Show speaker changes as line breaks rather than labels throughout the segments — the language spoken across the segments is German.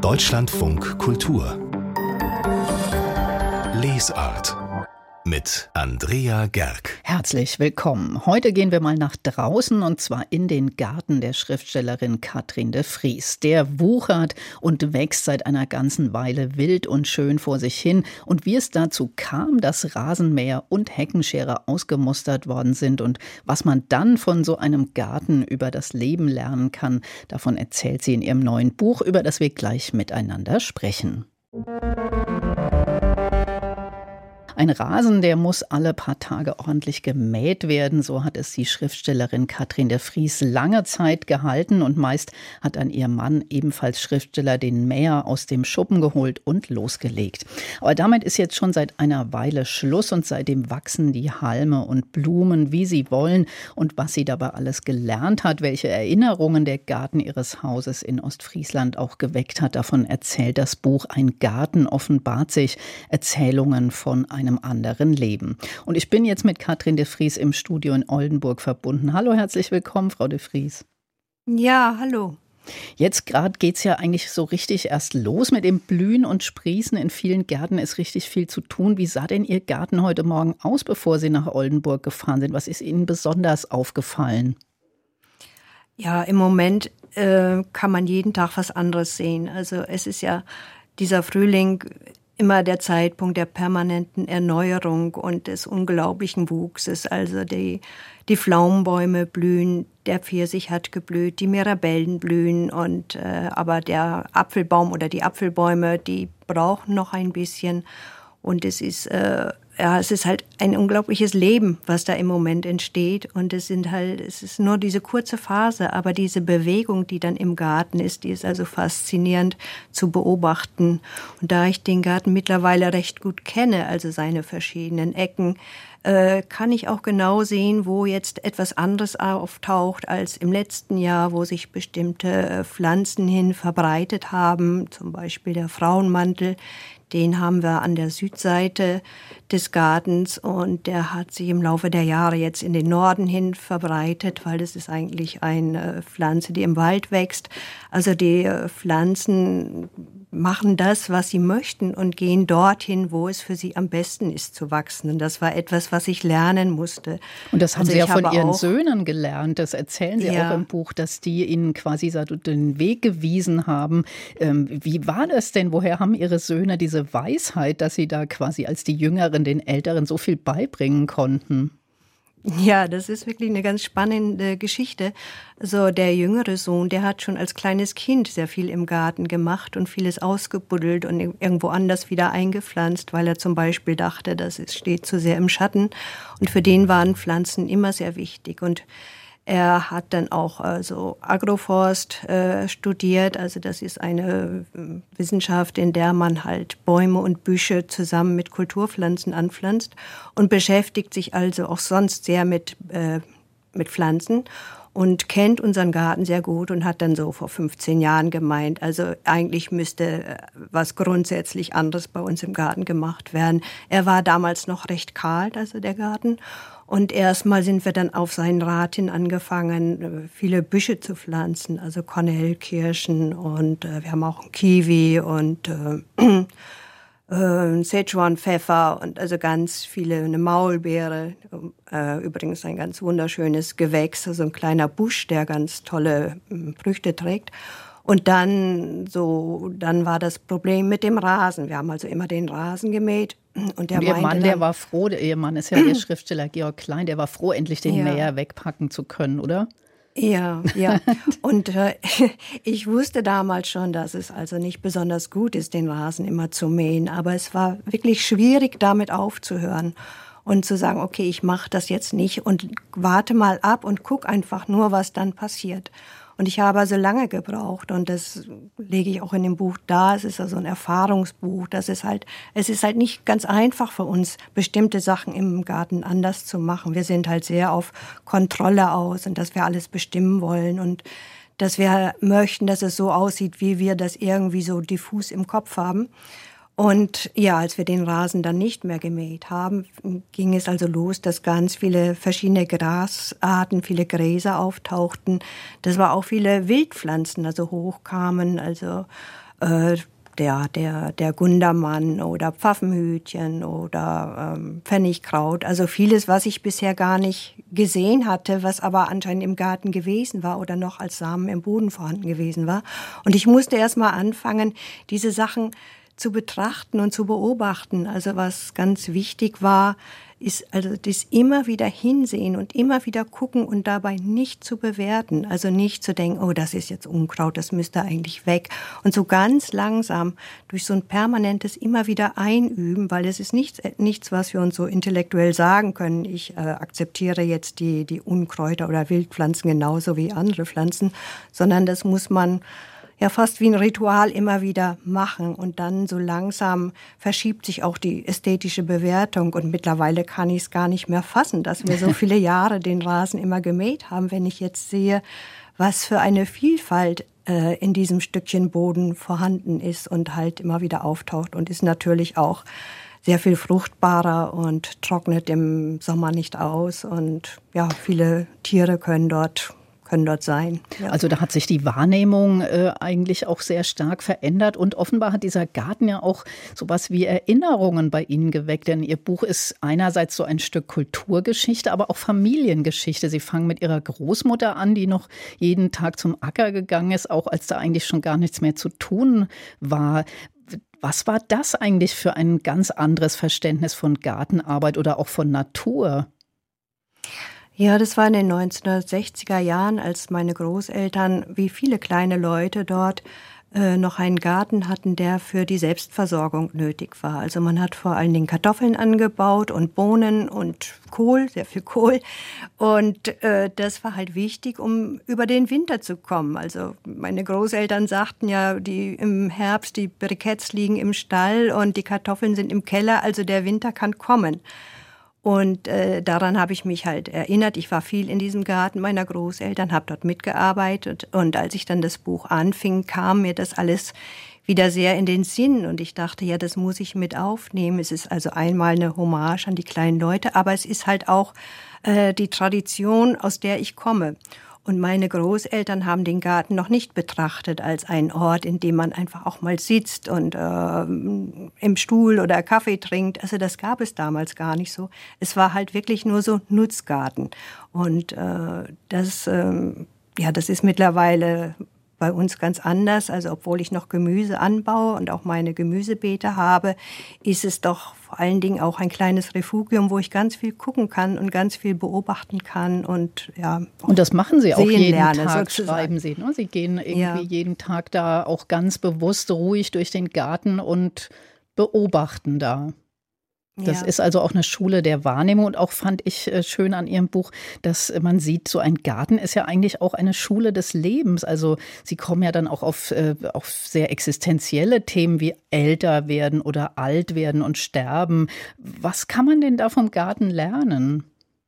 Deutschlandfunk Kultur Lesart mit Andrea Gerg.
Herzlich willkommen. Heute gehen wir mal nach draußen und zwar in den Garten der Schriftstellerin Katrin de Vries. Der wuchert und wächst seit einer ganzen Weile wild und schön vor sich hin. Und wie es dazu kam, dass Rasenmäher und Heckenscherer ausgemustert worden sind und was man dann von so einem Garten über das Leben lernen kann, davon erzählt sie in ihrem neuen Buch, über das wir gleich miteinander sprechen. Ein Rasen, der muss alle paar Tage ordentlich gemäht werden. So hat es die Schriftstellerin Katrin de Vries lange Zeit gehalten. Und meist hat dann ihr Mann, ebenfalls Schriftsteller, den Mäher aus dem Schuppen geholt und losgelegt. Aber damit ist jetzt schon seit einer Weile Schluss. Und seitdem wachsen die Halme und Blumen, wie sie wollen. Und was sie dabei alles gelernt hat, welche Erinnerungen der Garten ihres Hauses in Ostfriesland auch geweckt hat, davon erzählt das Buch Ein Garten offenbart sich. Erzählungen von einem anderen Leben. Und ich bin jetzt mit Katrin de Vries im Studio in Oldenburg verbunden. Hallo, herzlich willkommen, Frau de Vries.
Ja, hallo.
Jetzt gerade geht es ja eigentlich so richtig erst los mit dem Blühen und Sprießen. In vielen Gärten ist richtig viel zu tun. Wie sah denn Ihr Garten heute Morgen aus, bevor Sie nach Oldenburg gefahren sind? Was ist Ihnen besonders aufgefallen?
Ja, im Moment kann man jeden Tag was anderes sehen. Also es ist ja dieser Frühling immer der Zeitpunkt der permanenten Erneuerung und des unglaublichen Wuchses. Also die Pflaumenbäume blühen, der Pfirsich hat geblüht, die Mirabellen blühen und aber der Apfelbaum oder die Apfelbäume, die brauchen noch ein bisschen. Und es ist halt ein unglaubliches Leben, was da im Moment entsteht. Und es ist nur diese kurze Phase, aber diese Bewegung, die dann im Garten ist, die ist also faszinierend zu beobachten. Und da ich den Garten mittlerweile recht gut kenne, also seine verschiedenen Ecken, kann ich auch genau sehen, wo jetzt etwas anderes auftaucht als im letzten Jahr, wo sich bestimmte Pflanzen hin verbreitet haben, zum Beispiel der Frauenmantel. Den haben wir an der Südseite des Gartens und der hat sich im Laufe der Jahre jetzt in den Norden hin verbreitet, weil das ist eigentlich eine Pflanze, die im Wald wächst. Also die Pflanzen machen das, was sie möchten und gehen dorthin, wo es für sie am besten ist zu wachsen. Und das war etwas, was ich lernen musste.
Und das haben Sie ja von Ihren Söhnen gelernt. Das erzählen Sie auch im Buch, dass die Ihnen quasi den Weg gewiesen haben. Wie war das denn? Woher haben Ihre Söhne diese Weisheit, dass Sie da quasi als die Jüngeren den Älteren so viel beibringen konnten?
Ja, das ist wirklich eine ganz spannende Geschichte. Also der jüngere Sohn, der hat schon als kleines Kind sehr viel im Garten gemacht und vieles ausgebuddelt und irgendwo anders wieder eingepflanzt, weil er zum Beispiel dachte, das steht zu sehr im Schatten. Und für den waren Pflanzen immer sehr wichtig. Und er hat dann auch Agroforst studiert, also das ist eine Wissenschaft, in der man halt Bäume und Büsche zusammen mit Kulturpflanzen anpflanzt und beschäftigt sich also auch sonst sehr mit Pflanzen und kennt unseren Garten sehr gut und hat dann so vor 15 Jahren gemeint, also eigentlich müsste was grundsätzlich anderes bei uns im Garten gemacht werden. Er war damals noch recht kahl, also der Garten. Und erstmal sind wir dann auf seinen Rat hin angefangen, viele Büsche zu pflanzen, also Kornelkirschen und wir haben auch einen Kiwi und Szechuan-Pfeffer und also ganz viele, eine Maulbeere, übrigens ein ganz wunderschönes Gewächs, also ein kleiner Busch, der ganz tolle Früchte trägt. Und dann war das Problem mit dem Rasen. Wir haben also immer den Rasen gemäht. Und
Ihr Mann, der war froh, Ihr Mann ist ja Ihr Schriftsteller Georg Klein, der war froh, endlich den Mäher wegpacken zu können, oder?
Ja. Und ich wusste damals schon, dass es also nicht besonders gut ist, den Rasen immer zu mähen. Aber es war wirklich schwierig, damit aufzuhören und zu sagen, okay, ich mache das jetzt nicht und warte mal ab und guck einfach nur, was dann passiert. Und ich habe also lange gebraucht und das lege ich auch in dem Buch dar. Es ist also ein Erfahrungsbuch. Es ist halt nicht ganz einfach für uns, bestimmte Sachen im Garten anders zu machen. Wir sind halt sehr auf Kontrolle aus und dass wir alles bestimmen wollen und dass wir möchten, dass es so aussieht, wie wir das irgendwie so diffus im Kopf haben. Und ja, als wir den Rasen dann nicht mehr gemäht haben, ging es also los, dass ganz viele verschiedene Grasarten, viele Gräser auftauchten. Das war auch viele Wildpflanzen, also hochkamen, also der Gundermann oder Pfaffenhütchen oder Pfennigkraut. Also vieles, was ich bisher gar nicht gesehen hatte, was aber anscheinend im Garten gewesen war oder noch als Samen im Boden vorhanden gewesen war. Und ich musste erst mal anfangen, diese Sachen zu betrachten und zu beobachten. Also was ganz wichtig war, ist also das immer wieder hinsehen und immer wieder gucken und dabei nicht zu bewerten. Also nicht zu denken, oh, das ist jetzt Unkraut, das müsste eigentlich weg. Und so ganz langsam durch so ein permanentes immer wieder einüben, weil es ist nichts, was wir uns so intellektuell sagen können. Ich akzeptiere jetzt die Unkräuter oder Wildpflanzen genauso wie andere Pflanzen, sondern das muss man ja fast wie ein Ritual immer wieder machen. Und dann so langsam verschiebt sich auch die ästhetische Bewertung. Und mittlerweile kann ich es gar nicht mehr fassen, dass wir so viele Jahre den Rasen immer gemäht haben, wenn ich jetzt sehe, was für eine Vielfalt in diesem Stückchen Boden vorhanden ist und halt immer wieder auftaucht und ist natürlich auch sehr viel fruchtbarer und trocknet im Sommer nicht aus. Und ja, viele Tiere können dort sein. Ja.
Also da hat sich die Wahrnehmung eigentlich auch sehr stark verändert und offenbar hat dieser Garten ja auch sowas wie Erinnerungen bei Ihnen geweckt, denn Ihr Buch ist einerseits so ein Stück Kulturgeschichte, aber auch Familiengeschichte. Sie fangen mit Ihrer Großmutter an, die noch jeden Tag zum Acker gegangen ist, auch als da eigentlich schon gar nichts mehr zu tun war. Was war das eigentlich für ein ganz anderes Verständnis von Gartenarbeit oder auch von Natur?
Ja, das war in den 1960er Jahren, als meine Großeltern, wie viele kleine Leute dort, noch einen Garten hatten, der für die Selbstversorgung nötig war. Also man hat vor allen Dingen Kartoffeln angebaut und Bohnen und Kohl, sehr viel Kohl. Und das war halt wichtig, um über den Winter zu kommen. Also meine Großeltern sagten ja, im Herbst, die Briketts liegen im Stall und die Kartoffeln sind im Keller, also der Winter kann kommen. Und daran habe ich mich halt erinnert. Ich war viel in diesem Garten meiner Großeltern, habe dort mitgearbeitet. Und als ich dann das Buch anfing, kam mir das alles wieder sehr in den Sinn. Und ich dachte, ja, das muss ich mit aufnehmen. Es ist also einmal eine Hommage an die kleinen Leute, aber es ist halt auch die Tradition, aus der ich komme. Und meine Großeltern haben den Garten noch nicht betrachtet als einen Ort, in dem man einfach auch mal sitzt und im Stuhl oder Kaffee trinkt. Also das gab es damals gar nicht so. Es war halt wirklich nur so Nutzgarten. Und das ist mittlerweile bei uns ganz anders. Also obwohl ich noch Gemüse anbaue und auch meine Gemüsebeete habe, ist es doch vor allen Dingen auch ein kleines Refugium, wo ich ganz viel gucken kann und ganz viel beobachten kann. Und ja.
Und das machen Sie auch jeden
lerne,
Tag,
sozusagen.
Schreiben Sie. Ne? Sie gehen irgendwie jeden Tag da auch ganz bewusst ruhig durch den Garten und beobachten da. Das ist also auch eine Schule der Wahrnehmung und auch fand ich schön an Ihrem Buch, dass man sieht, so ein Garten ist ja eigentlich auch eine Schule des Lebens. Also Sie kommen ja dann auch auf sehr existenzielle Themen wie älter werden oder alt werden und sterben. Was kann man denn da vom Garten lernen?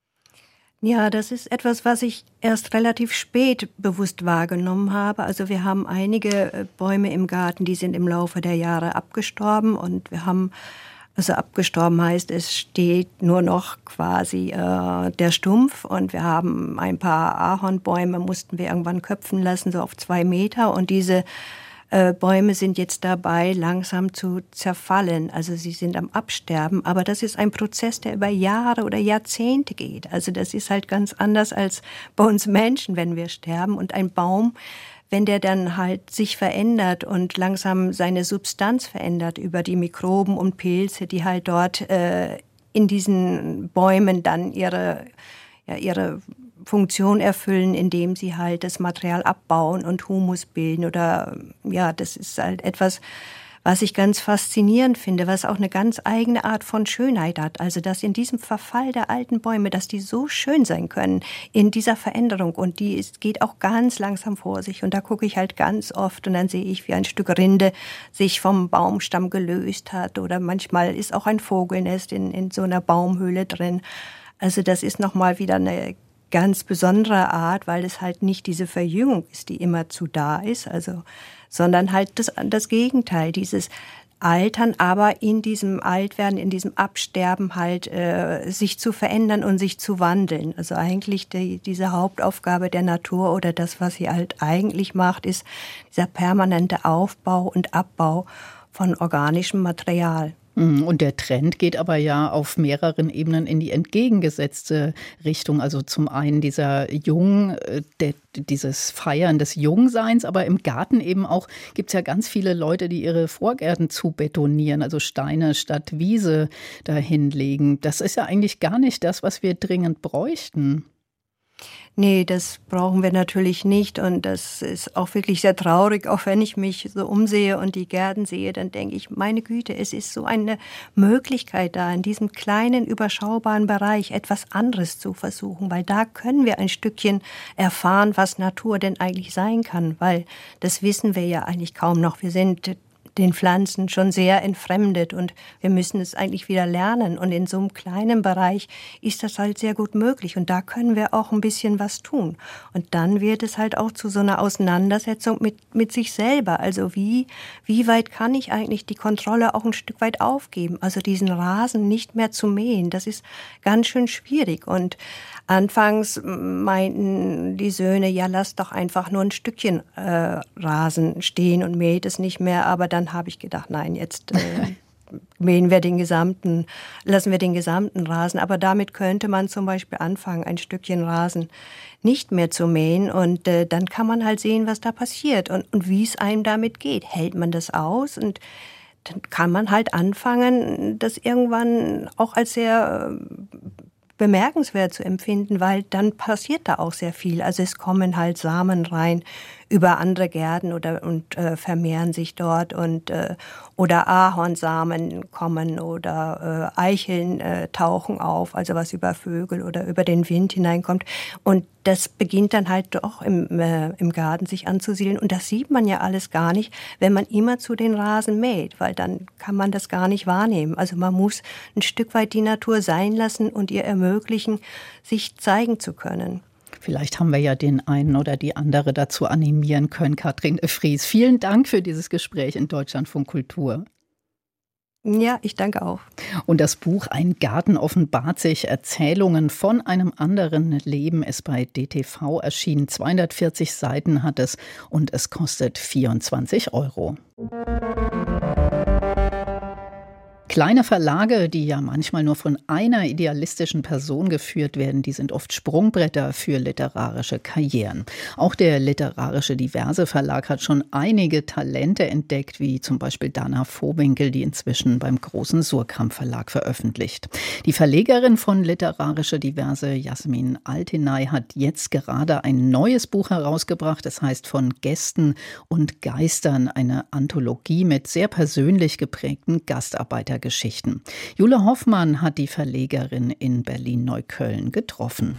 Ja, das ist etwas, was ich erst relativ spät bewusst wahrgenommen habe. Also wir haben einige Bäume im Garten, die sind im Laufe der Jahre abgestorben und wir haben also abgestorben heißt, es steht nur noch quasi der Stumpf und wir haben ein paar Ahornbäume, mussten wir irgendwann köpfen lassen, so auf 2 Meter und diese Bäume sind jetzt dabei, langsam zu zerfallen. Also sie sind am Absterben, aber das ist ein Prozess, der über Jahre oder Jahrzehnte geht. Also das ist halt ganz anders als bei uns Menschen, wenn wir sterben und ein Baum, wenn der dann halt sich verändert und langsam seine Substanz verändert über die Mikroben und Pilze, die halt dort in diesen Bäumen dann ihre Funktion erfüllen, indem sie halt das Material abbauen und Humus bilden oder ja, das ist halt etwas, was ich ganz faszinierend finde, was auch eine ganz eigene Art von Schönheit hat. Also, dass in diesem Verfall der alten Bäume, dass die so schön sein können in dieser Veränderung und geht auch ganz langsam vor sich und da gucke ich halt ganz oft und dann sehe ich, wie ein Stück Rinde sich vom Baumstamm gelöst hat oder manchmal ist auch ein Vogelnest in so einer Baumhöhle drin. Also, das ist nochmal wieder eine ganz besondere Art, weil es halt nicht diese Verjüngung ist, die immerzu da ist, also sondern halt das Gegenteil, dieses altern, aber in diesem Altwerden, in diesem Absterben halt sich zu verändern und sich zu wandeln. Also eigentlich diese Hauptaufgabe der Natur oder das, was sie halt eigentlich macht, ist dieser permanente Aufbau und Abbau von organischem Material.
Und der Trend geht aber ja auf mehreren Ebenen in die entgegengesetzte Richtung. Also zum einen dieses Feiern des Jungseins, aber im Garten eben auch gibt es ja ganz viele Leute, die ihre Vorgärten zubetonieren, also Steine statt Wiese dahinlegen. Das ist ja eigentlich gar nicht das, was wir dringend bräuchten.
Nee, das brauchen wir natürlich nicht und das ist auch wirklich sehr traurig. Auch wenn ich mich so umsehe und die Gärten sehe, dann denke ich, meine Güte, es ist so eine Möglichkeit da, in diesem kleinen, überschaubaren Bereich etwas anderes zu versuchen, weil da können wir ein Stückchen erfahren, was Natur denn eigentlich sein kann, weil das wissen wir ja eigentlich kaum noch. Wir sind den Pflanzen schon sehr entfremdet und wir müssen es eigentlich wieder lernen. Und in so einem kleinen Bereich ist das halt sehr gut möglich und da können wir auch ein bisschen was tun. Und dann wird es halt auch zu so einer Auseinandersetzung mit sich selber. Also wie weit kann ich eigentlich die Kontrolle auch ein Stück weit aufgeben? Also diesen Rasen nicht mehr zu mähen, das ist ganz schön schwierig. Und anfangs meinten die Söhne, ja, lass doch einfach nur ein Stückchen Rasen stehen und mäht es nicht mehr. Aber dann habe ich gedacht, nein, jetzt lassen wir den gesamten Rasen. Aber damit könnte man zum Beispiel anfangen, ein Stückchen Rasen nicht mehr zu mähen. Und dann kann man halt sehen, was da passiert und wie es einem damit geht. Hält man das aus? Und dann kann man halt anfangen, das irgendwann auch als sehr bemerkenswert zu empfinden, weil dann passiert da auch sehr viel. Also es kommen halt Samen rein über andere Gärten und vermehren sich dort oder Ahornsamen kommen oder Eicheln tauchen auf, also was über Vögel oder über den Wind hineinkommt. Und das beginnt dann halt doch im Garten sich anzusiedeln. Und das sieht man ja alles gar nicht, wenn man immer zu den Rasen mäht, weil dann kann man das gar nicht wahrnehmen. Also man muss ein Stück weit die Natur sein lassen und ihr ermöglichen, sich zeigen zu können.
Vielleicht haben wir ja den einen oder die andere dazu animieren können, Katrin de Vries. Vielen Dank für dieses Gespräch in Deutschlandfunk Kultur.
Ja, ich danke auch.
Und das Buch Ein Garten offenbart sich, Erzählungen von einem anderen Leben ist bei DTV erschienen. 240 Seiten hat es und es kostet 24 €. Kleine Verlage, die ja manchmal nur von einer idealistischen Person geführt werden, die sind oft Sprungbretter für literarische Karrieren. Auch der literarische Diverse Verlag hat schon einige Talente entdeckt, wie zum Beispiel Dana Vohwinkel, die inzwischen beim großen Surkamp Verlag veröffentlicht. Die Verlegerin von Literarische Diverse, Jasmin Altinay, hat jetzt gerade ein neues Buch herausgebracht. Es heißt Von Gästen und Geistern, eine Anthologie mit sehr persönlich geprägten Gastarbeitergeschichten. Jule Hoffmann hat die Verlegerin in Berlin-Neukölln getroffen.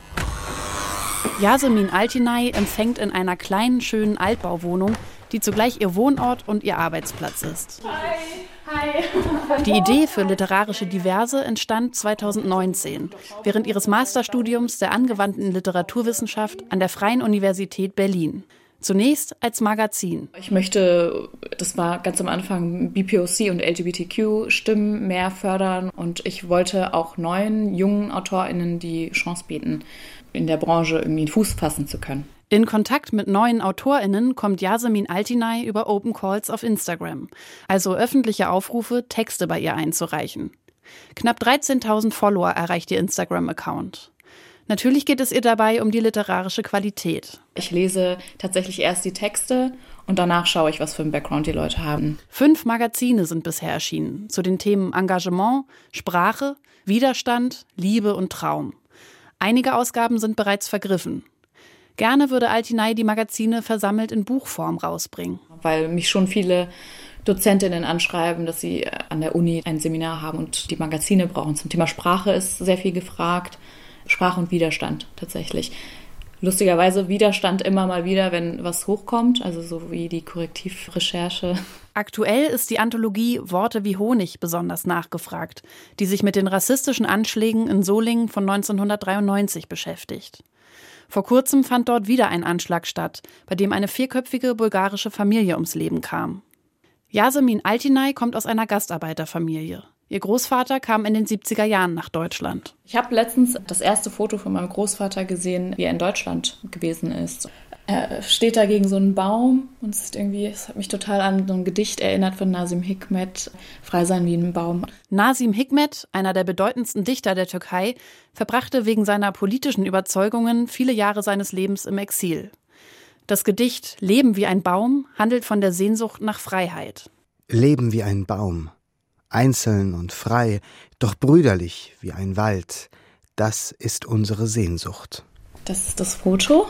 Jasmin Altinay empfängt in einer kleinen, schönen Altbauwohnung, die zugleich ihr Wohnort und ihr Arbeitsplatz ist. Hi. Die Idee für Literarische Diverse entstand 2019, während ihres Masterstudiums der angewandten Literaturwissenschaft an der Freien Universität Berlin. Zunächst als Magazin.
Ich möchte, das war ganz am Anfang, BPOC und LGBTQ-Stimmen mehr fördern und ich wollte auch neuen, jungen AutorInnen die Chance bieten, in der Branche irgendwie einen Fuß fassen zu können.
In Kontakt mit neuen AutorInnen kommt Jasmin Altinay über Open Calls auf Instagram, also öffentliche Aufrufe, Texte bei ihr einzureichen. Knapp 13.000 Follower erreicht ihr Instagram-Account. Natürlich geht es ihr dabei um die literarische Qualität.
Ich lese tatsächlich erst die Texte und danach schaue ich, was für einen Background die Leute haben.
5 Magazine sind bisher erschienen, zu den Themen Engagement, Sprache, Widerstand, Liebe und Traum. Einige Ausgaben sind bereits vergriffen. Gerne würde Altinay die Magazine versammelt in Buchform rausbringen.
Weil mich schon viele Dozentinnen anschreiben, dass sie an der Uni ein Seminar haben und die Magazine brauchen. Zum Thema Sprache ist sehr viel gefragt. Sprache und Widerstand tatsächlich. Lustigerweise Widerstand immer mal wieder, wenn was hochkommt, also so wie die Korrektivrecherche.
Aktuell ist die Anthologie Worte wie Honig besonders nachgefragt, die sich mit den rassistischen Anschlägen in Solingen von 1993 beschäftigt. Vor kurzem fand dort wieder ein Anschlag statt, bei dem eine 4-köpfige bulgarische Familie ums Leben kam. Yasemin Altinay kommt aus einer Gastarbeiterfamilie. Ihr Großvater kam in den 70er Jahren nach Deutschland.
Ich habe letztens das erste Foto von meinem Großvater gesehen, wie er in Deutschland gewesen ist. Er steht da gegen so einen Baum und es hat mich total an so ein Gedicht erinnert von Nazım Hikmet, Frei sein wie ein Baum.
Nazım Hikmet, einer der bedeutendsten Dichter der Türkei, verbrachte wegen seiner politischen Überzeugungen viele Jahre seines Lebens im Exil. Das Gedicht Leben wie ein Baum handelt von der Sehnsucht nach Freiheit.
Leben wie ein Baum, einzeln und frei, doch brüderlich wie ein Wald, das ist unsere Sehnsucht.
Das ist das Foto.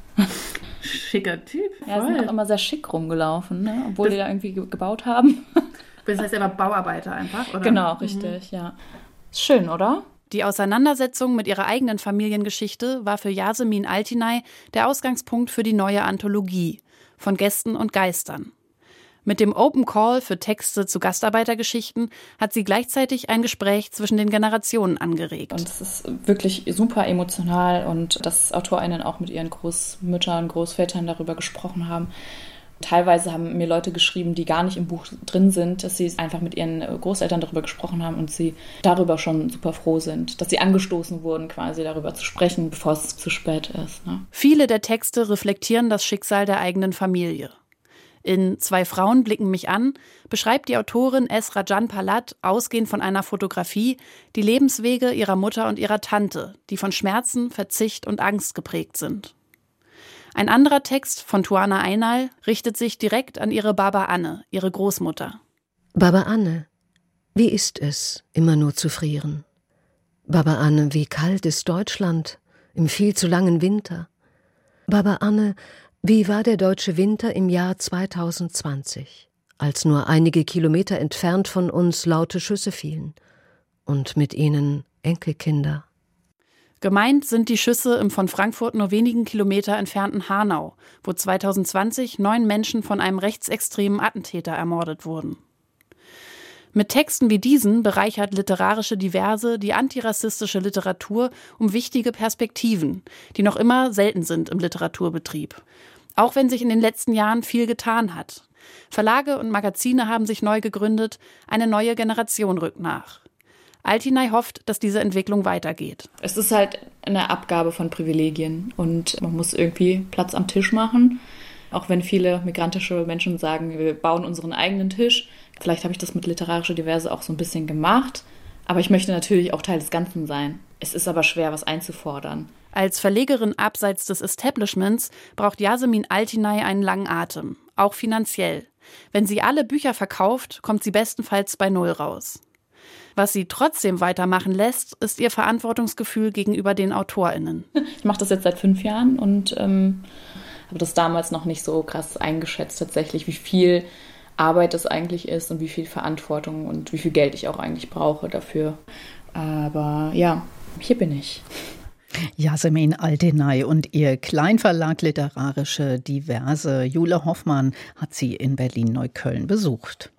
Schicker Typ.
Ja, sind auch immer sehr schick rumgelaufen, ne? Obwohl die da irgendwie gebaut haben.
Das heißt, er war Bauarbeiter einfach, oder?
Genau, richtig, ja. Ist schön, oder?
Die Auseinandersetzung mit ihrer eigenen Familiengeschichte war für Yasemin Altinay der Ausgangspunkt für die neue Anthologie von Gästen und Geistern. Mit dem Open Call für Texte zu Gastarbeitergeschichten hat sie gleichzeitig ein Gespräch zwischen den Generationen angeregt.
Und es ist wirklich super emotional und dass AutorInnen auch mit ihren Großmüttern, Großvätern darüber gesprochen haben. Teilweise haben mir Leute geschrieben, die gar nicht im Buch drin sind, dass sie einfach mit ihren Großeltern darüber gesprochen haben und sie darüber schon super froh sind, dass sie angestoßen wurden, quasi darüber zu sprechen, bevor es zu spät ist. Ne?
Viele der Texte reflektieren das Schicksal der eigenen Familie. In Zwei Frauen blicken mich an beschreibt die Autorin Esra Can Polat, ausgehend von einer Fotografie, die Lebenswege ihrer Mutter und ihrer Tante, die von Schmerzen, Verzicht und Angst geprägt sind. Ein anderer Text von Tuana Aynal richtet sich direkt an ihre Baba Anne, ihre Großmutter.
Baba Anne, wie ist es, immer nur zu frieren? Baba Anne, wie kalt ist Deutschland im viel zu langen Winter? Baba Anne, wie war der deutsche Winter im Jahr 2020, als nur einige Kilometer entfernt von uns laute Schüsse fielen und mit ihnen Enkelkinder?
Gemeint sind die Schüsse im von Frankfurt nur wenigen Kilometer entfernten Hanau, wo 2020 9 Menschen von einem rechtsextremen Attentäter ermordet wurden. Mit Texten wie diesen bereichert literarische Diverse die antirassistische Literatur um wichtige Perspektiven, die noch immer selten sind im Literaturbetrieb. Auch wenn sich in den letzten Jahren viel getan hat. Verlage und Magazine haben sich neu gegründet, eine neue Generation rückt nach. Altinay hofft, dass diese Entwicklung weitergeht.
Es ist halt eine Abgabe von Privilegien und man muss irgendwie Platz am Tisch machen. Auch wenn viele migrantische Menschen sagen, wir bauen unseren eigenen Tisch. Vielleicht habe ich das mit literarischer Diverse auch so ein bisschen gemacht. Aber ich möchte natürlich auch Teil des Ganzen sein. Es ist aber schwer, was einzufordern.
Als Verlegerin abseits des Establishments braucht Yasemin Altinay einen langen Atem, auch finanziell. Wenn sie alle Bücher verkauft, kommt sie bestenfalls bei 0 raus. Was sie trotzdem weitermachen lässt, ist ihr Verantwortungsgefühl gegenüber den AutorInnen.
Ich mache das jetzt seit 5 Jahren und habe das damals noch nicht so krass eingeschätzt tatsächlich, wie viel Arbeit das eigentlich ist und wie viel Verantwortung und wie viel Geld ich auch eigentlich brauche dafür. Aber ja, hier bin ich.
Yasemin Altinay und ihr Kleinverlag Literarische Diverse. Jule Hoffmann hat sie in Berlin-Neukölln besucht.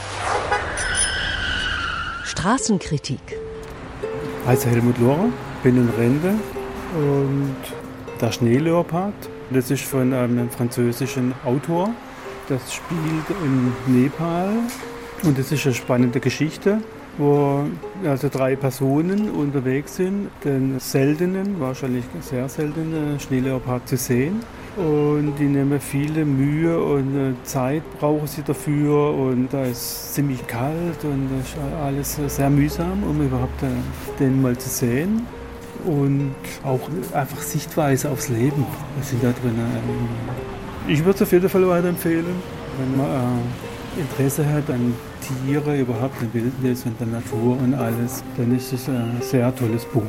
Straßenkritik.
Ich heiße Helmut Lohrer, bin in Rente und der Schneeleopard, das ist von einem französischen Autor. Das spielt in Nepal und es ist eine spannende Geschichte, wo also 3 Personen unterwegs sind, den seltenen, wahrscheinlich sehr seltenen Schneeleopard zu sehen. Und die nehmen viele Mühe und Zeit brauchen sie dafür und da ist ziemlich kalt und das ist alles sehr mühsam, um überhaupt den mal zu sehen. Und auch einfach Sichtweise aufs Leben sind da drin. Ich würde es auf jeden Fall weiterempfehlen, wenn man Interesse hat an Tiere, überhaupt an Wildnis und der Natur und alles, dann ist es ein sehr tolles Buch.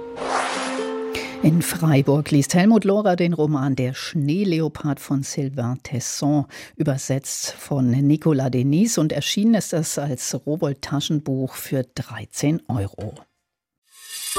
In Freiburg liest Helmut Lohrer den Roman Der Schneeleopard von Sylvain Tesson, übersetzt von Nicolas Denis, und erschienen ist es als Rowohlt-Taschenbuch für 13 €.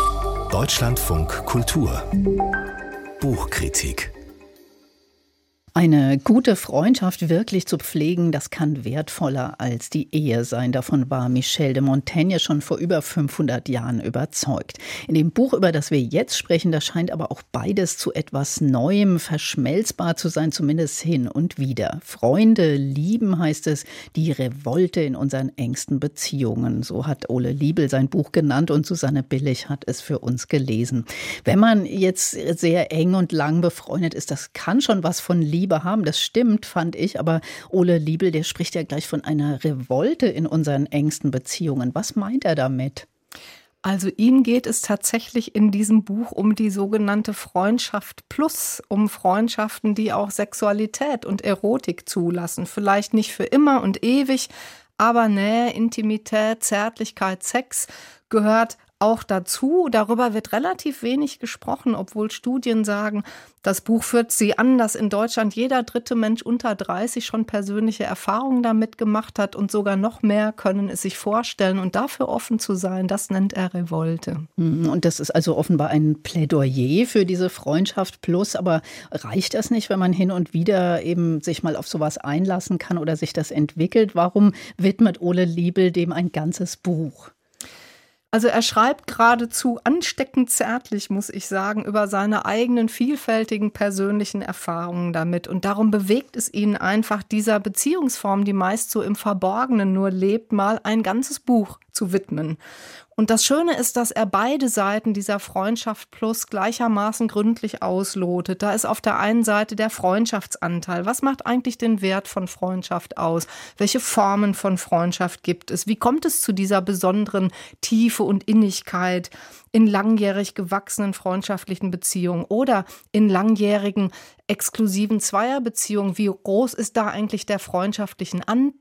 Deutschlandfunk Kultur Buchkritik.
Eine gute Freundschaft wirklich zu pflegen, das kann wertvoller als die Ehe sein. Davon war Michel de Montaigne schon vor über 500 Jahren überzeugt. In dem Buch, über das wir jetzt sprechen, da scheint aber auch beides zu etwas Neuem verschmelzbar zu sein, zumindest hin und wieder. Freunde lieben, heißt es, die Revolte in unseren engsten Beziehungen. So hat Ole Liebel sein Buch genannt und Susanne Billig hat es für uns gelesen. Wenn man jetzt sehr eng und lang befreundet ist, das kann schon was von Liebe haben, das stimmt, fand ich, aber Ole Liebel, der spricht ja gleich von einer Revolte in unseren engsten Beziehungen. Was meint er damit?
Also ihm geht es tatsächlich in diesem Buch um die sogenannte Freundschaft plus, um Freundschaften, die auch Sexualität und Erotik zulassen. Vielleicht nicht für immer und ewig, aber Nähe, Intimität, Zärtlichkeit, Sex gehört auch dazu. Darüber wird relativ wenig gesprochen, obwohl Studien sagen, das Buch führt sie an, dass in Deutschland jeder dritte Mensch unter 30 schon persönliche Erfahrungen damit gemacht hat und sogar noch mehr können es sich vorstellen. Und dafür offen zu sein, das nennt er Revolte.
Und das ist also offenbar ein Plädoyer für diese Freundschaft plus. Aber reicht das nicht, wenn man hin und wieder eben sich mal auf sowas einlassen kann oder sich das entwickelt? Warum widmet Ole Liebel dem ein ganzes Buch?
Also er schreibt geradezu ansteckend zärtlich, muss ich sagen, über seine eigenen vielfältigen persönlichen Erfahrungen damit. Und darum bewegt es ihn einfach, dieser Beziehungsform, die meist so im Verborgenen nur lebt, mal ein ganzes Buch zu widmen. Und das Schöne ist, dass er beide Seiten dieser Freundschaft plus gleichermaßen gründlich auslotet. Da ist auf der einen Seite der Freundschaftsanteil. Was macht eigentlich den Wert von Freundschaft aus? Welche Formen von Freundschaft gibt es? Wie kommt es zu dieser besonderen Tiefe und Innigkeit in langjährig gewachsenen freundschaftlichen Beziehungen oder in langjährigen exklusiven Zweierbeziehungen? Wie groß ist da eigentlich der freundschaftliche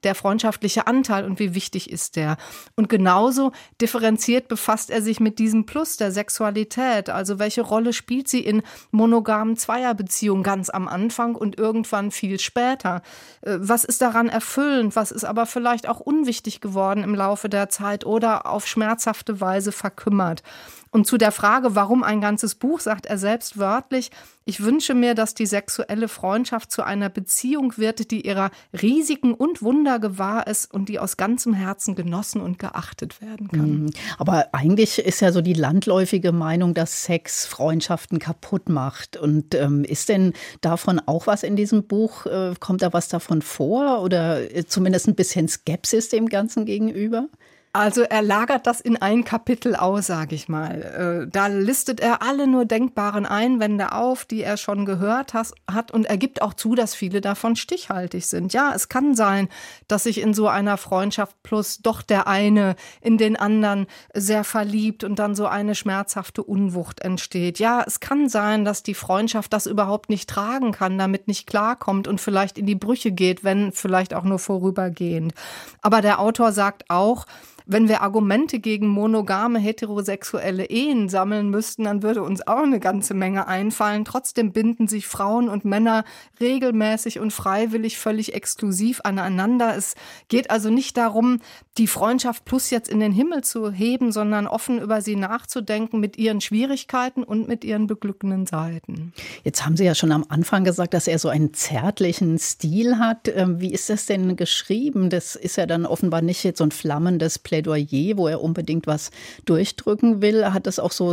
Anteil und wie wichtig ist der? Und genauso differenziert befasst er sich mit diesem Plus der Sexualität. Also welche Rolle spielt sie in monogamen Zweierbeziehungen ganz am Anfang und irgendwann viel später? Was ist daran erfüllend? Was ist aber vielleicht auch unwichtig geworden im Laufe der Zeit oder auf schmerzhafte Weise verkümmert? Und zu der Frage, warum ein ganzes Buch, sagt er selbst wörtlich, ich wünsche mir, dass die sexuelle Freundschaft zu einer Beziehung wird, die ihrer Risiken und Wunder gewahr ist und die aus ganzem Herzen genossen und geachtet werden kann.
Aber eigentlich ist ja so die landläufige Meinung, dass Sex Freundschaften kaputt macht. Und ist denn davon auch was in diesem Buch? Kommt da was davon vor oder zumindest ein bisschen Skepsis dem Ganzen gegenüber?
Also er lagert das in ein Kapitel aus, sage ich mal. Da listet er alle nur denkbaren Einwände auf, die er schon gehört hat und er gibt auch zu, dass viele davon stichhaltig sind. Ja, es kann sein, dass sich in so einer Freundschaft plus doch der eine in den anderen sehr verliebt und dann so eine schmerzhafte Unwucht entsteht. Ja, es kann sein, dass die Freundschaft das überhaupt nicht tragen kann, damit nicht klarkommt und vielleicht in die Brüche geht, wenn vielleicht auch nur vorübergehend. Aber der Autor sagt auch, wenn wir Argumente gegen monogame heterosexuelle Ehen sammeln müssten, dann würde uns auch eine ganze Menge einfallen. Trotzdem binden sich Frauen und Männer regelmäßig und freiwillig völlig exklusiv aneinander. Es geht also nicht darum, die Freundschaft plus jetzt in den Himmel zu heben, sondern offen über sie nachzudenken mit ihren Schwierigkeiten und mit ihren beglückenden Seiten.
Jetzt haben Sie ja schon am Anfang gesagt, dass er so einen zärtlichen Stil hat. Wie ist das denn geschrieben? Das ist ja dann offenbar nicht jetzt so ein flammendes Plädoyer, wo er unbedingt was durchdrücken will. Hat das auch so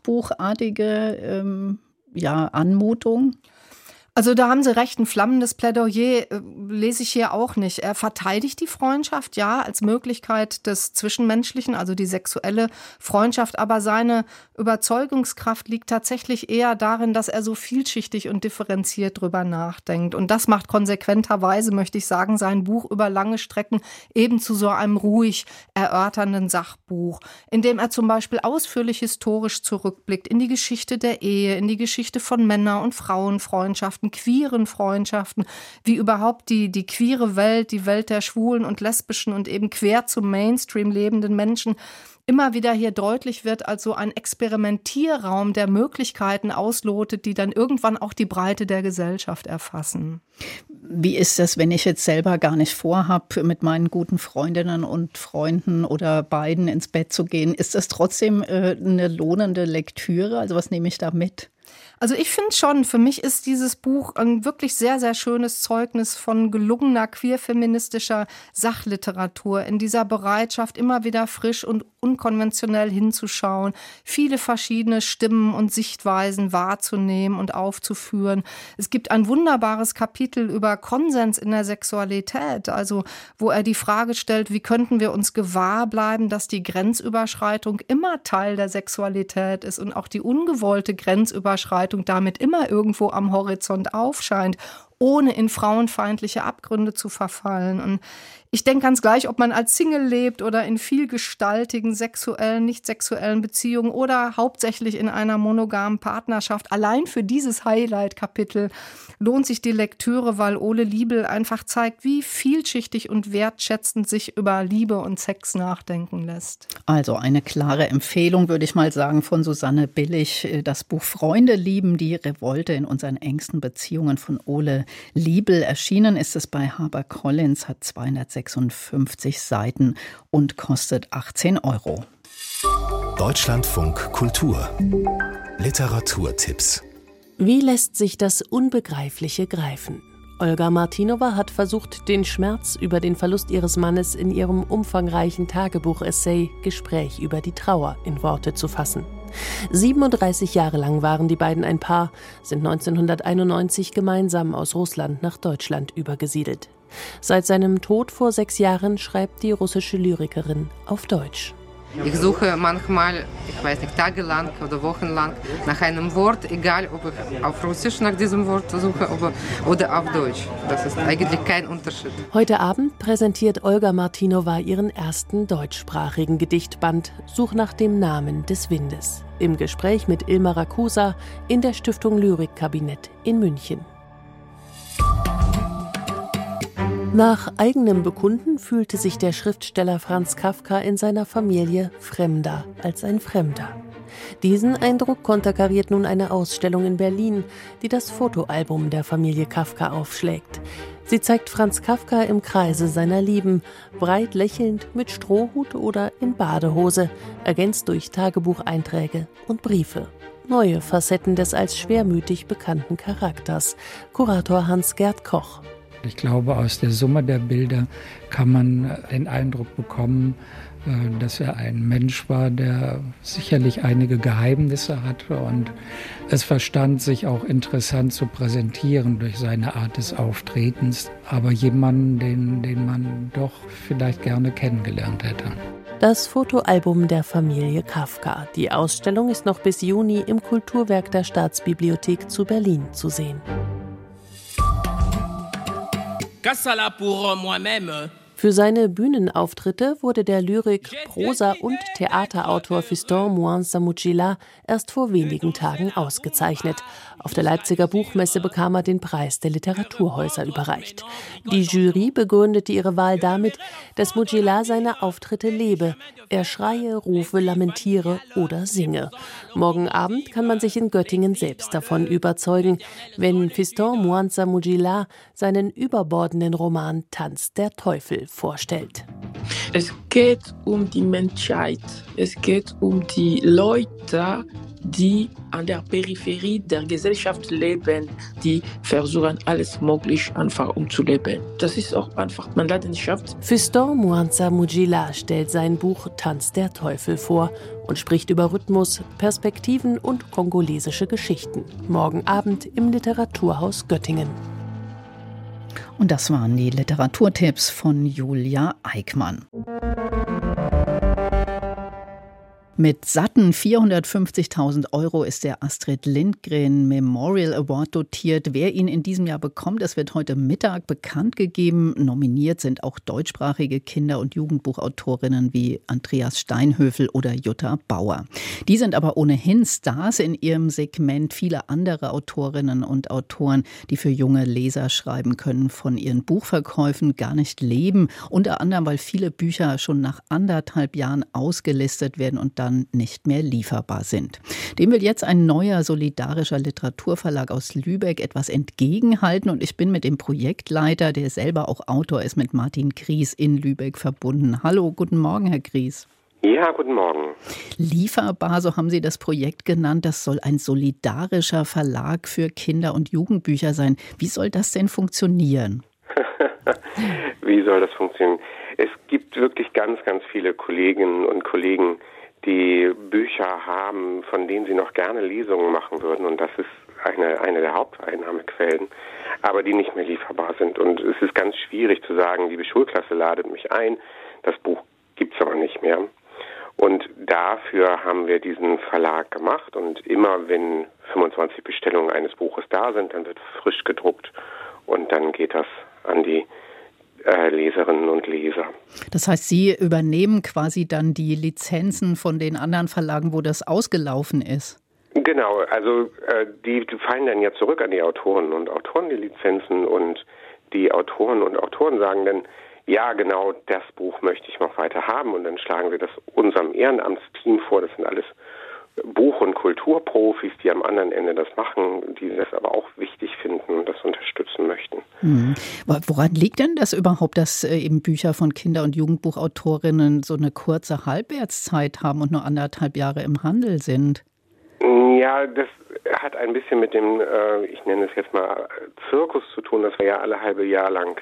sachbuchartige Anmutung?
Also da haben Sie recht, ein flammendes Plädoyer lese ich hier auch nicht. Er verteidigt die Freundschaft, ja, als Möglichkeit des Zwischenmenschlichen, also die sexuelle Freundschaft, aber seine Überzeugungskraft liegt tatsächlich eher darin, dass er so vielschichtig und differenziert drüber nachdenkt. Und das macht konsequenterweise, möchte ich sagen, sein Buch über lange Strecken eben zu so einem ruhig erörternden Sachbuch, in dem er zum Beispiel ausführlich historisch zurückblickt in die Geschichte der Ehe, in die Geschichte von Männer- und Frauenfreundschaften, queeren Freundschaften, wie überhaupt die queere Welt, die Welt der schwulen und lesbischen und eben quer zum Mainstream lebenden Menschen immer wieder hier deutlich wird als so ein Experimentierraum, der Möglichkeiten auslotet, die dann irgendwann auch die Breite der Gesellschaft erfassen.
Wie ist das, wenn ich jetzt selber gar nicht vorhabe, mit meinen guten Freundinnen und Freunden oder beiden ins Bett zu gehen? Ist das trotzdem eine lohnende Lektüre? Also was nehme ich da mit?
Also ich finde schon, für mich ist dieses Buch ein wirklich sehr, sehr schönes Zeugnis von gelungener queerfeministischer Sachliteratur, in dieser Bereitschaft, immer wieder frisch und unkonventionell hinzuschauen, viele verschiedene Stimmen und Sichtweisen wahrzunehmen und aufzuführen. Es gibt ein wunderbares Kapitel über Konsens in der Sexualität, also wo er die Frage stellt, wie könnten wir uns gewahr bleiben, dass die Grenzüberschreitung immer Teil der Sexualität ist und auch die ungewollte Grenzüberschreitung damit immer irgendwo am Horizont aufscheint, ohne in frauenfeindliche Abgründe zu verfallen. Und ich denke ganz gleich, ob man als Single lebt oder in vielgestaltigen sexuellen, nicht sexuellen Beziehungen oder hauptsächlich in einer monogamen Partnerschaft. Allein für dieses Highlight-Kapitel lohnt sich die Lektüre, weil Ole Liebel einfach zeigt, wie vielschichtig und wertschätzend sich über Liebe und Sex nachdenken lässt.
Also eine klare Empfehlung, würde ich mal sagen, von Susanne Billig. Das Buch Freunde lieben, die Revolte in unseren engsten Beziehungen von Ole Liebel. Erschienen ist es bei HarperCollins, hat 256 Seiten und kostet 18 €.
Deutschlandfunk Kultur. Literaturtipps.
Wie lässt sich das Unbegreifliche greifen? Olga Martinova hat versucht, den Schmerz über den Verlust ihres Mannes in ihrem umfangreichen Tagebuch-Essay »Gespräch über die Trauer« in Worte zu fassen. 37 Jahre lang waren die beiden ein Paar, sind 1991 gemeinsam aus Russland nach Deutschland übergesiedelt. Seit seinem Tod vor 6 Jahren schreibt die russische Lyrikerin auf Deutsch.
Ich suche manchmal, tagelang oder wochenlang nach einem Wort, egal ob ich auf Russisch nach diesem Wort suche oder auf Deutsch. Das ist eigentlich kein Unterschied.
Heute Abend präsentiert Olga Martinova ihren ersten deutschsprachigen Gedichtband »Such nach dem Namen des Windes« im Gespräch mit Ilma Rakusa in der Stiftung Lyrikkabinett in München. Nach eigenem Bekunden fühlte sich der Schriftsteller Franz Kafka in seiner Familie fremder als ein Fremder. Diesen Eindruck konterkariert nun eine Ausstellung in Berlin, die das Fotoalbum der Familie Kafka aufschlägt. Sie zeigt Franz Kafka im Kreise seiner Lieben, breit lächelnd, mit Strohhut oder in Badehose, ergänzt durch Tagebucheinträge und Briefe. Neue Facetten des als schwermütig bekannten Charakters. Kurator Hans-Gerd Koch.
Ich glaube, aus der Summe der Bilder kann man den Eindruck bekommen, dass er ein Mensch war, der sicherlich einige Geheimnisse hatte und es verstand, sich auch interessant zu präsentieren durch seine Art des Auftretens, aber jemanden, den man doch vielleicht gerne kennengelernt hätte.
Das Fotoalbum der Familie Kafka. Die Ausstellung ist noch bis Juni im Kulturwerk der Staatsbibliothek zu Berlin zu sehen. Für seine Bühnenauftritte wurde der Lyrik-, Prosa- und Theaterautor Fiston Mouansa Mujila erst vor wenigen Tagen ausgezeichnet. Auf der Leipziger Buchmesse bekam er den Preis der Literaturhäuser überreicht. Die Jury begründete ihre Wahl damit, dass Mujila seine Auftritte lebe. Er schreie, rufe, lamentiere oder singe. Morgen Abend kann man sich in Göttingen selbst davon überzeugen, wenn Fiston Mouansa Mujila seinen überbordenden Roman Tanz der Teufel vorstellt.
Es geht um die Menschheit. Es geht um die Leute, die an der Peripherie der Gesellschaft leben, die versuchen, alles Mögliche einfach umzuleben. Das ist auch einfach meine Leidenschaft.
Fiston Mouansa Mujila stellt sein Buch Tanz der Teufel vor und spricht über Rhythmus, Perspektiven und kongolesische Geschichten. Morgen Abend im Literaturhaus Göttingen.
Und das waren die Literaturtipps von Julia Eickmann. Mit satten 450.000 € ist der Astrid Lindgren Memorial Award dotiert. Wer ihn in diesem Jahr bekommt, das wird heute Mittag bekannt gegeben. Nominiert sind auch deutschsprachige Kinder- und Jugendbuchautorinnen wie Andreas Steinhöfel oder Jutta Bauer. Die sind aber ohnehin Stars in ihrem Segment. Viele andere Autorinnen und Autoren, die für junge Leser schreiben, können von ihren Buchverkäufen gar nicht leben. Unter anderem, weil viele Bücher schon nach 1,5 Jahren ausgelistet werden und dann nicht mehr lieferbar sind. Dem will jetzt ein neuer solidarischer Literaturverlag aus Lübeck etwas entgegenhalten und ich bin mit dem Projektleiter, der selber auch Autor ist, mit Martin Gries in Lübeck verbunden. Hallo, guten Morgen, Herr Gries.
Ja, guten Morgen.
Lieferbar, so haben Sie das Projekt genannt, das soll ein solidarischer Verlag für Kinder- und Jugendbücher sein. Wie soll das denn funktionieren?
Wie soll das funktionieren? Es gibt wirklich ganz, ganz viele Kolleginnen und Kollegen, die Bücher haben, von denen sie noch gerne Lesungen machen würden. Und das ist eine der Haupteinnahmequellen, aber die nicht mehr lieferbar sind. Und es ist ganz schwierig zu sagen, liebe Schulklasse, ladet mich ein. Das Buch gibt's aber nicht mehr. Und dafür haben wir diesen Verlag gemacht. Und immer wenn 25 Bestellungen eines Buches da sind, dann wird frisch gedruckt. Und dann geht das an die Leserinnen und Leser.
Das heißt, Sie übernehmen quasi dann die Lizenzen von den anderen Verlagen, wo das ausgelaufen ist?
Genau, also die fallen dann ja zurück an die Autoren und Autoren die Lizenzen und die Autoren und Autoren sagen dann, ja genau, das Buch möchte ich noch weiter haben und dann schlagen wir das unserem Ehrenamtsteam vor, das sind alles Buch- und Kulturprofis, die am anderen Ende das machen, die das aber auch wichtig finden und das unterstützen möchten.
Woran liegt denn das überhaupt, dass eben Bücher von Kinder- und Jugendbuchautorinnen so eine kurze Halbwertszeit haben und nur 1,5 Jahre im Handel sind?
Ja, das hat ein bisschen mit dem, ich nenne es jetzt mal Zirkus zu tun, dass wir ja alle halbe Jahr lang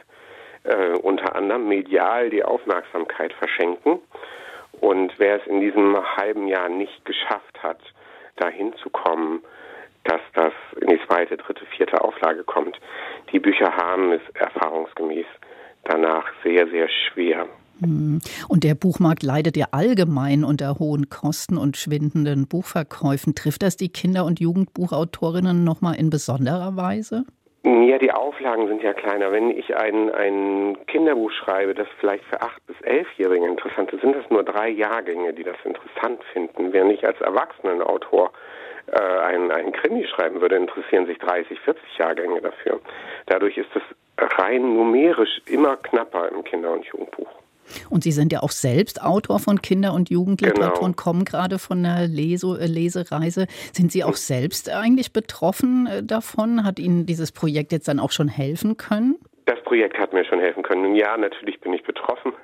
unter anderem medial die Aufmerksamkeit verschenken. Und wer es in diesem halben Jahr nicht geschafft hat, dahin zu kommen, dass das in die 2., 3., 4. Auflage kommt, die Bücher haben es erfahrungsgemäß danach sehr, sehr schwer.
Und der Buchmarkt leidet ja allgemein unter hohen Kosten und schwindenden Buchverkäufen. Trifft das die Kinder- und Jugendbuchautorinnen nochmal in besonderer Weise?
Ja, die Auflagen sind ja kleiner. Wenn ich ein Kinderbuch schreibe, das vielleicht für 8- bis 11-Jährige interessant ist, sind das nur 3 Jahrgänge, die das interessant finden. Während ich als Erwachsenenautor einen Krimi schreiben würde, interessieren sich 30, 40 Jahrgänge dafür. Dadurch ist es rein numerisch immer knapper im Kinder- und Jugendbuch.
Und Sie sind ja auch selbst Autor von Kinder- und Jugendliteratur und kommen gerade von einer Lesereise. Sind Sie auch selbst eigentlich betroffen davon? Hat Ihnen dieses Projekt jetzt dann auch schon helfen können?
Das Projekt hat mir schon helfen können. Und ja, natürlich bin ich betroffen.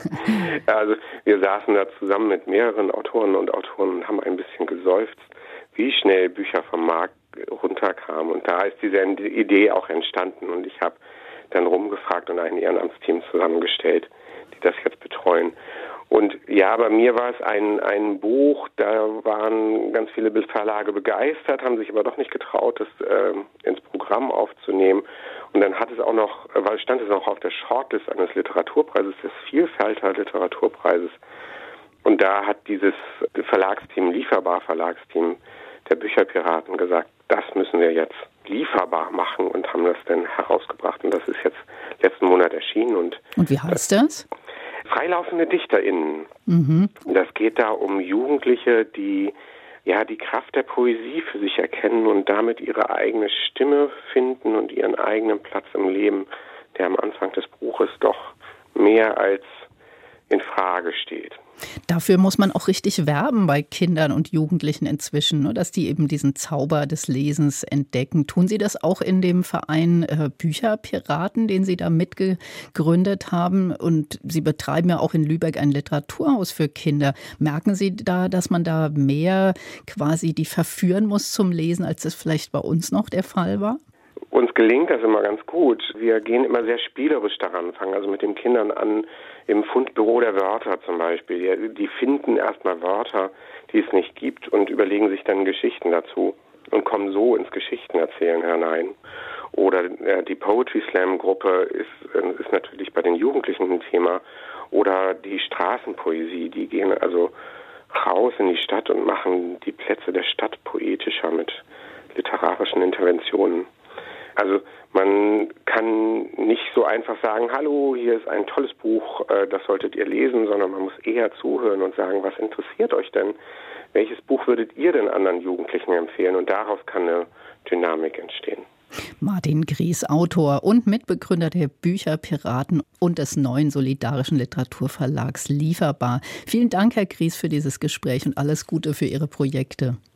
Also wir saßen da zusammen mit mehreren Autoren und Autoren und haben ein bisschen geseufzt, wie schnell Bücher vom Markt runterkamen. Und da ist diese Idee auch entstanden. Und ich habe dann rumgefragt und ein Ehrenamtsteam zusammengestellt, die das jetzt betreuen. Und ja, bei mir war es ein Buch, da waren ganz viele Verlage begeistert, haben sich aber doch nicht getraut, das ins Programm aufzunehmen. Und dann stand es auch auf der Shortlist eines Literaturpreises, des Vielfalter Literaturpreises. Und da hat dieses Lieferbar-Verlagsteam der Bücherpiraten gesagt, das müssen wir jetzt lieferbar machen und haben das dann herausgebracht. Und das ist jetzt letzten Monat erschienen. Und
wie heißt das?
Freilaufende DichterInnen. Das geht da um Jugendliche, die die Kraft der Poesie für sich erkennen und damit ihre eigene Stimme finden und ihren eigenen Platz im Leben, der am Anfang des Buches doch mehr als in Frage steht.
Dafür muss man auch richtig werben bei Kindern und Jugendlichen inzwischen, dass die eben diesen Zauber des Lesens entdecken. Tun Sie das auch in dem Verein Bücherpiraten, den Sie da mitgegründet haben? Und Sie betreiben ja auch in Lübeck ein Literaturhaus für Kinder. Merken Sie da, dass man da mehr quasi die verführen muss zum Lesen, als das vielleicht bei uns noch der Fall war?
Uns gelingt das immer ganz gut. Wir gehen immer sehr spielerisch daran, fangen also mit den Kindern an, im Fundbüro der Wörter zum Beispiel. Die finden erstmal Wörter, die es nicht gibt und überlegen sich dann Geschichten dazu und kommen so ins Geschichtenerzählen hinein. Oder die Poetry Slam Gruppe ist natürlich bei den Jugendlichen ein Thema. Oder die Straßenpoesie, die gehen also raus in die Stadt und machen die Plätze der Stadt poetischer mit literarischen Interventionen. Also man kann nicht so einfach sagen, hallo, hier ist ein tolles Buch, das solltet ihr lesen, sondern man muss eher zuhören und sagen, was interessiert euch denn? Welches Buch würdet ihr denn anderen Jugendlichen empfehlen? Und daraus kann eine Dynamik entstehen.
Martin Gries, Autor und Mitbegründer der Bücherpiraten und des neuen solidarischen Literaturverlags Lieferbar. Vielen Dank, Herr Gries, für dieses Gespräch und alles Gute für Ihre Projekte.